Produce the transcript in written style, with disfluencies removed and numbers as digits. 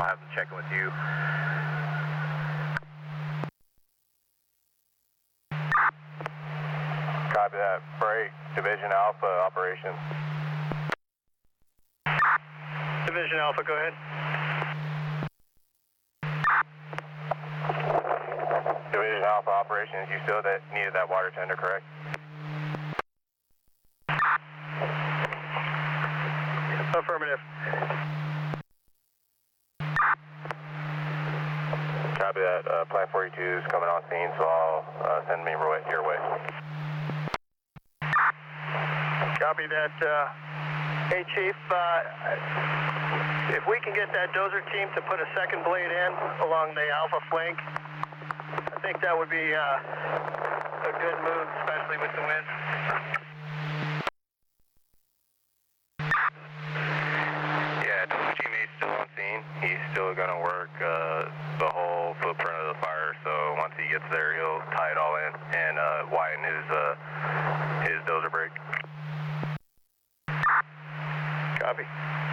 I'll have them check in with you. Copy that. Break. Division Alpha operations. Division Alpha, go ahead. Division Alpha operations, you still needed that water tender, correct? Affirmative. Copy that. Plant 42 is coming on scene, so I'll send me your way. Copy that. Hey, Chief, if we can get that dozer team to put a second blade in along the Alpha flank, I think that would be a good move, especially with the wind. Yeah, dozer teammate's still on scene. He's still going to work the whole footprint of the fire, so once he gets there, he'll tie it all in and widen his dozer break. Copy.